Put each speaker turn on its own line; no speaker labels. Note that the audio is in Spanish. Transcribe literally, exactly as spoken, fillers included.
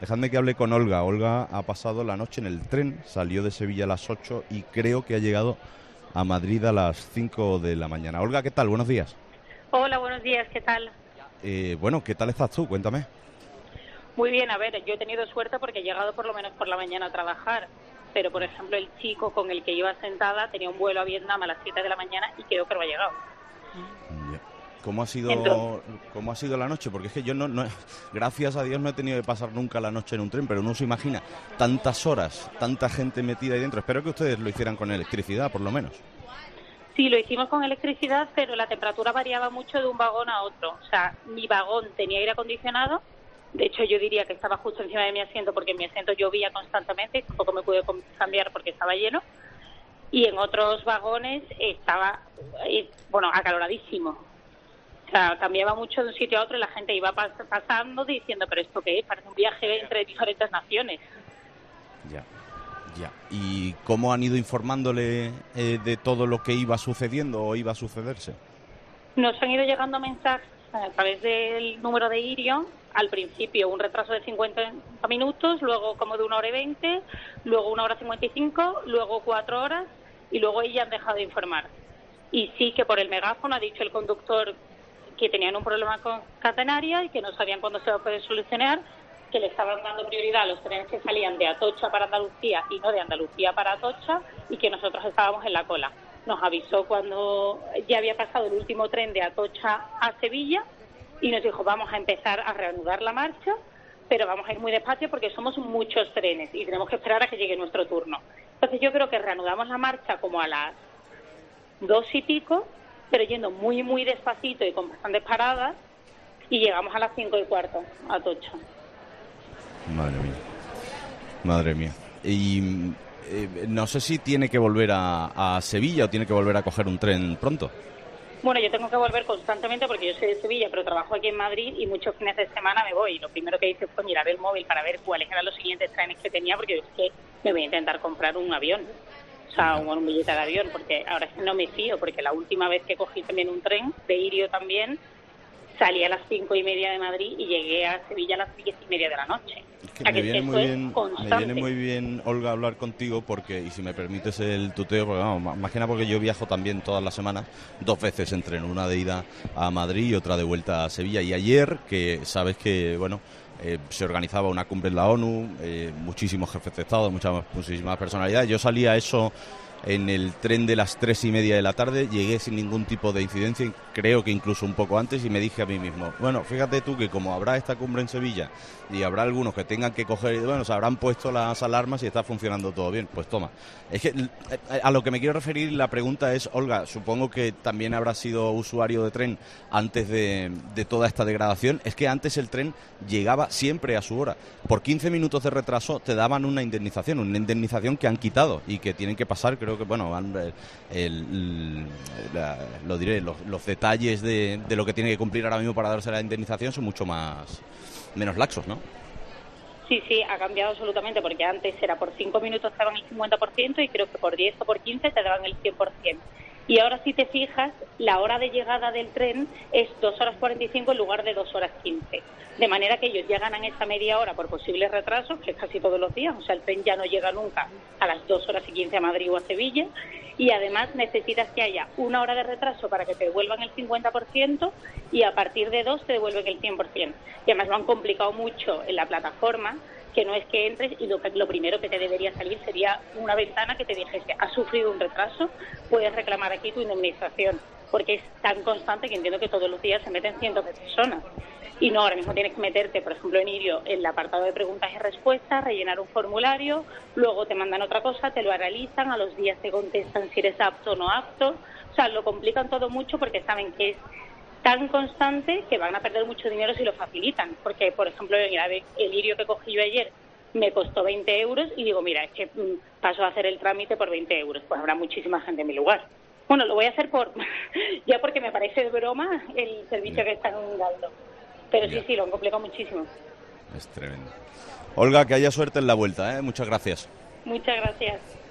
Dejadme que hable con Olga. Olga ha pasado la noche en el tren, salió de Sevilla a las ocho y creo que ha llegado a Madrid a las cinco de la mañana. Olga, ¿qué tal? Buenos días.
Hola, buenos días, ¿qué tal?
Eh, bueno, ¿qué tal estás tú? Cuéntame.
Muy bien, a ver, yo he tenido suerte porque he llegado por lo menos por la mañana a trabajar, pero por ejemplo el chico con el que iba sentada tenía un vuelo a Vietnam a las siete de la mañana y creo que no ha llegado.
Ya. ¿Cómo ha sido
Entonces,
cómo ha sido la noche? Porque es que yo no, no, gracias a Dios no he tenido que pasar nunca la noche en un tren, pero uno se imagina tantas horas, tanta gente metida ahí dentro. Espero que ustedes lo hicieran con electricidad, por lo menos.
sí, lo hicimos con electricidad, pero la temperatura variaba mucho de un vagón a otro. O sea, mi vagón tenía aire acondicionado. De hecho, yo diría que estaba justo encima de mi asiento porque en mi asiento llovía constantemente y tampoco me pude com- cambiar porque estaba lleno. Y en otros vagones estaba, eh, bueno, acaloradísimo. O sea, cambiaba mucho de un sitio a otro y la gente iba pas- pasando diciendo, pero ¿esto qué es? Parece un viaje entre diferentes naciones.
Ya, ya. ¿Y cómo han ido informándole eh, de todo lo que iba sucediendo o iba a sucederse?
Nos han ido llegando mensajes a través del número de Irio. Al principio un retraso de cincuenta minutos, luego como de una hora y veinte, luego una hora cincuenta y cinco, luego cuatro horas y luego ella han dejado de informar. Y sí que por el megáfono ha dicho el conductor que tenían un problema con catenaria y que no sabían cuándo se iba a poder solucionar, que le estaban dando prioridad a los trenes que salían de Atocha para Andalucía y no de Andalucía para Atocha y que nosotros estábamos en la cola. Nos avisó cuando ya había pasado el último tren de Atocha a Sevilla y nos dijo, vamos a empezar a reanudar la marcha, pero vamos a ir muy despacio porque somos muchos trenes y tenemos que esperar a que llegue nuestro turno. Entonces yo creo que reanudamos la marcha como a las dos y pico, pero yendo muy, muy despacito y con bastantes paradas, y llegamos a las cinco y cuarto a Atocha.
Madre mía, madre mía. Y eh, no sé si tiene que volver a, a Sevilla o tiene que volver a coger un tren pronto.
Bueno, yo tengo que volver constantemente porque yo soy de Sevilla, pero trabajo aquí en Madrid y muchos fines de semana me voy. Lo primero que hice fue mirar el móvil para ver cuáles eran los siguientes trenes que tenía, porque es que me voy a intentar comprar un avión, o sea, un, un billete de avión, porque ahora es que no me fío, porque la última vez que cogí también un tren, de Irio también, salí a las cinco y media de Madrid y llegué a Sevilla a las diez y media de la noche.
Es
O
que
sea,
me
que es que
viene
esto
muy
es
bien, me
constante.
viene muy bien, Olga, hablar contigo porque, y si me permites el tuteo, porque vamos, má- más que nada porque yo viajo también todas las semanas, dos veces en tren, una de ida a Madrid y otra de vuelta a Sevilla. Y ayer, que sabes que, bueno, eh, se organizaba una cumbre en la ONU, eh, muchísimos jefes de Estado, muchas, muchísimas personalidades. Yo salía a eso en el tren de las tres y media de la tarde, llegué sin ningún tipo de incidencia, y creo que incluso un poco antes, y me dije a mí mismo, bueno, fíjate tú que como habrá esta cumbre en Sevilla y habrá algunos que tengan que coger, bueno, se habrán puesto las alarmas y está funcionando todo bien, pues toma. Es que eh, a lo que me quiero referir, la pregunta es, Olga, supongo que también habrás sido usuario de tren antes de, de toda esta degradación, es que antes el tren llegaba siempre a su hora. Por quince minutos de retraso te daban una indemnización, una indemnización que han quitado y que tienen que pasar, creo que, bueno, van, el, el- la- lo diré, los, los detalles de, de lo que tiene que cumplir ahora mismo para darse la indemnización son mucho más, menos laxos, ¿no?
Sí, sí, ha cambiado absolutamente, porque antes era por cinco minutos te daban el cincuenta por ciento y creo que por diez o por quince te daban el cien por ciento. Y ahora si te fijas, la hora de llegada del tren es dos horas cuarenta y cinco en lugar de dos horas quince. De manera que ellos ya ganan esa media hora por posibles retrasos, que es casi todos los días. O sea, el tren ya no llega nunca a las dos horas y quince a Madrid o a Sevilla. Y además necesitas que haya una hora de retraso para que te devuelvan el cincuenta por ciento y a partir de dos te devuelven el cien por ciento. Y además lo han complicado mucho en la plataforma, que no es que entres y lo, que, lo primero que te debería salir sería una ventana que te dijese, has sufrido un retraso, puedes reclamar aquí tu indemnización, porque es tan constante que entiendo que todos los días se meten cientos de personas. Y no, ahora mismo tienes que meterte, por ejemplo, en Irio, en el apartado de preguntas y respuestas, rellenar un formulario, luego te mandan otra cosa, te lo analizan, a los días te contestan si eres apto o no apto. O sea, lo complican todo mucho porque saben que es tan constante que van a perder mucho dinero si lo facilitan. Porque, por ejemplo, mira, el Irio que cogí yo ayer me costó veinte euros y digo, mira, es que mm, paso a hacer el trámite por veinte euros. Pues habrá muchísima gente en mi lugar. Bueno, lo voy a hacer por ya porque me parece de broma el servicio que están dando. Pero sí,
Ya.
sí, lo han complicado muchísimo.
Es tremendo. Olga, que haya suerte en la vuelta, ¿eh? Muchas gracias.
Muchas gracias.